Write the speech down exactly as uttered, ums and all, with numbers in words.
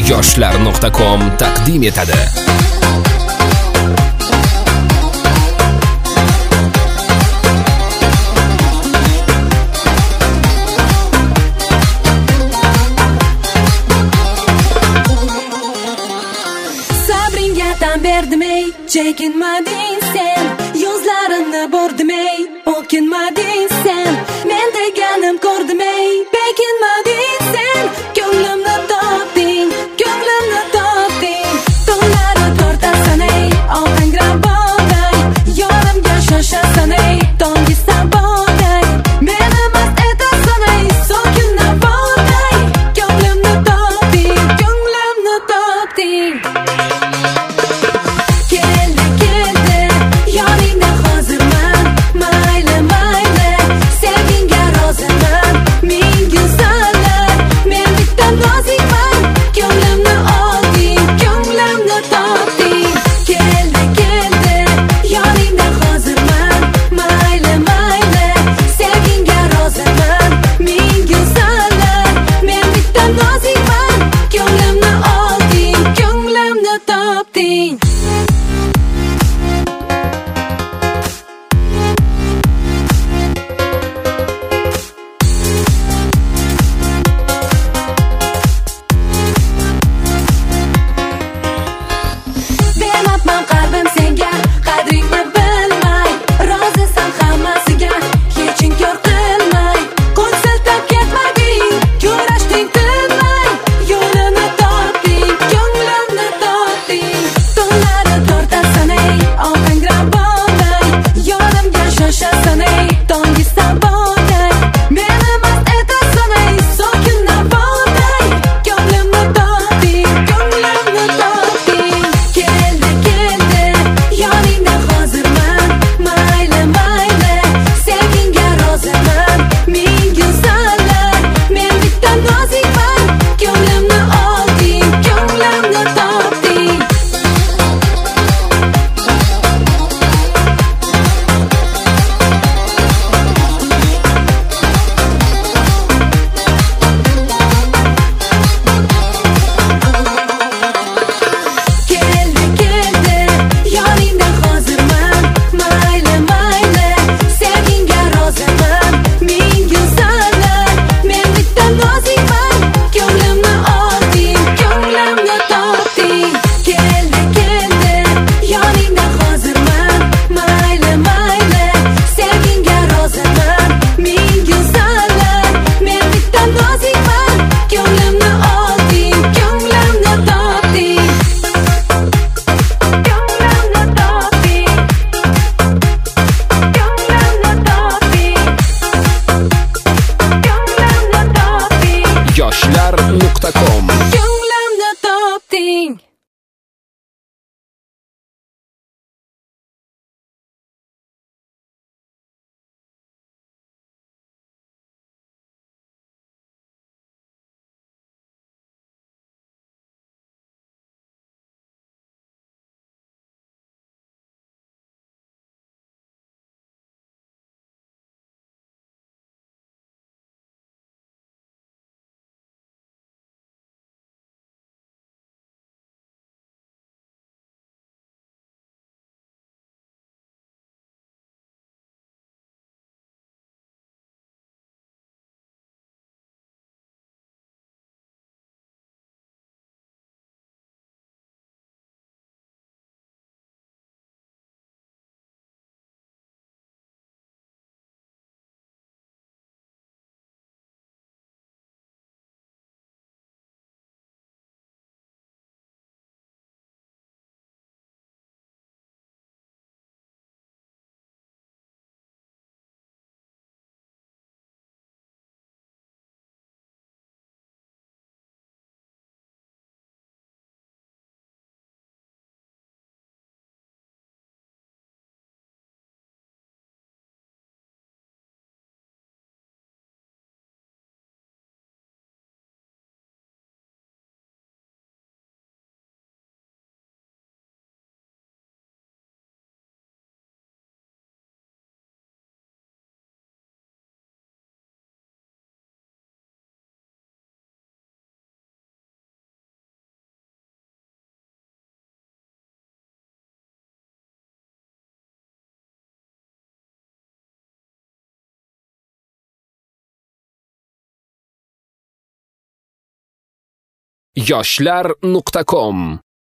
yoshlar nuqta com taqdim etadi. Sabringga tan berdim ey, chekinmading sen, yuzlarimni bordim ey, o'kinmading sen, men deganim ko'rdim ey, bekinmading sen, ko'nglimni topding, ko'nglimni topding, tunlari tortasan ey, ohangrab boday, yorimga shoshasan ey, tongi saboday, meni mast etasan ey, so'kinna boday, ko'nglimni topding, ko'nglimni topding. Keldi, keldi, yoningda hozirman, mayli, mayli, sevgingga roziman, ming go'zallar yoshlar nuqta com